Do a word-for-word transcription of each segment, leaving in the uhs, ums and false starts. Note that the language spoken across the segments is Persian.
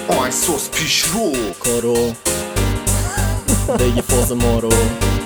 آهنگساز پیش رو کارو بگی فاز ما رو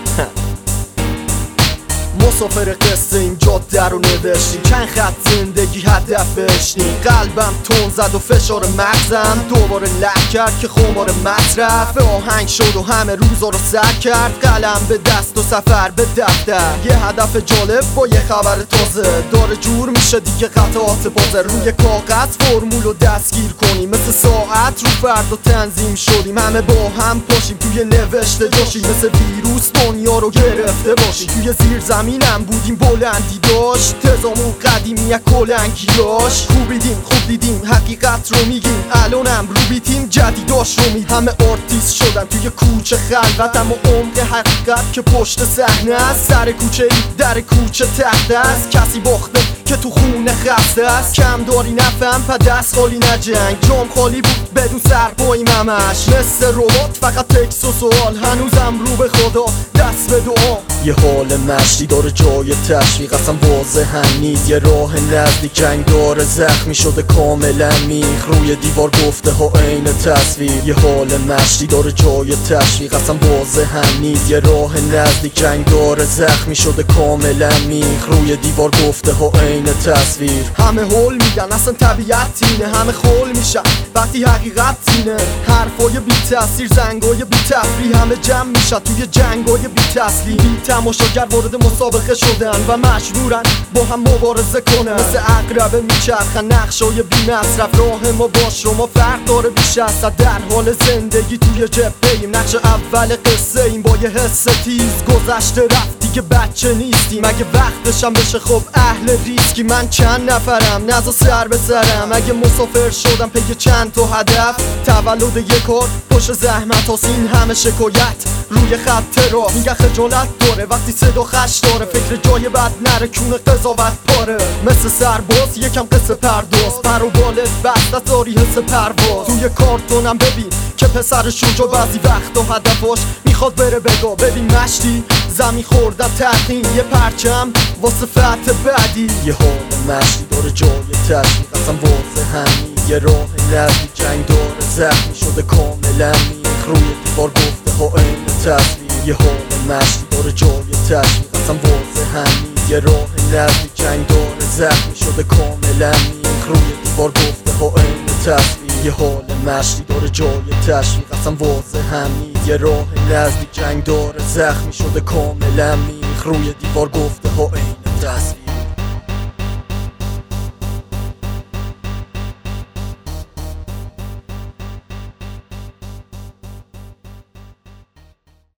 مسافر قصه این جاده رو نوشتیم، چند خط زندگی هدف بشنیم. قلبم تون زد و فشار مغزم دوباره لح کرد که خمار مصرف به آهنگ شد و همه روزا رو سر کرد. قلم به دست و سفر به دفتر، یه هدف جالب با یه خبر تازه داره جور میشه دیگه قطعات بازه. روی کاغذ فرمول رو دستگیر کنیم، مثل ساعت رو فردا تنظیم شدیم. همه با هم پاشیم توی نوشته جاشیم، مثل ویروس دنیا رو گرفته باشیم. توی زیر زمینم بودیم بلندی داشت، تزامون قدیمی یک کلنگیاش. خوبیدیم خوب دیدیم حقیقت رو میگیم، الانم رو بیتیم جدیداش رو میدیم. همه آرتیست شدن توی کوچه خلوت، اما عمق حقیقت که پشت صحنه است. سر کوچه ای در کوچه تخت است، کسی باخته که تو خونه خسته است. کم داری نفهم پا دست خالی نجنگ، جام خالی بود بدون سرپاییم همش. مثل ربات فقط تکس و سوال، هنوزم رو به خدا دست به دعا. یه حال مشتی داره جای تشویق، اصلا واضح هم نیست. یه راه نزدیک جنگ داره زخمی شده کاملا میخ، روی دیوار گفته ها عین تصویر. یه حال مشتی داره جای تشویق، اصلا واضح هم نیست. یه راه نزدیک جنگ داره زخمی شده کاملا میخ، روی دیوار گفته ها عین تصویر. همه هول میدن اصلا طبیعت اینه، همه خول میشن وقتی حقیقت اینه. حرفای بی تاثیر زنگای بی تفریح، همه جمع میشن توی جنگای بی تسلیم. بی تماشاگر وارد مسابقه شدن و مجبورن با هم مبارزه کنن. مثل عقربه میچرخن نقشای بی مصرف، راه ما با شما فرق داره بیش از در حال زندگی توی جبهه‌ایم. نقش اول قصه این با یه حس تیز، گذشته رفت دیگه بچه نیستیم. اگه وقتشم بشه خب اهل ریسکی، من چند نفرم نزا سر به سرم. اگه مسافر شدم پی چند تا هدف، تولد یک کار پشت زحمت هاست. این همه شکایت روی خط راه، میگه خجالت داره وقتی صدا خش داره. فکر جای بد نره کونه قضاوت پاره، مثل سرباز یکم قصه پرداز. پر و بالت بسته داری حس پرواز. توی کارتونم ببین که پسر شجا بعضی وقتا هدفاش میخواد بره بگا. ببین مشتی زمین خورده تقین، یه پرچم واسه فتح بعدی. یه حال مشتی داره جای تشویق، اصلا واضح همین. یه راه نزدیک جنگ داره زخمی شده کاملا میخ، روی دیوار گفته ها عین تصویر. یه حال مشتی داره جای تشویق، اصلا واضح همین. یه راه نزدیک جنگ داره زخمی شده کاملا میخ، روی دیوار گفته ها عین تصویر. یه حال مشتی داره جای تشویق، اصلا واضح همین. یه راه نزدیک جنگ داره زخمی شده کاملا میخ، روی دیوار گفته ها عین تصویر.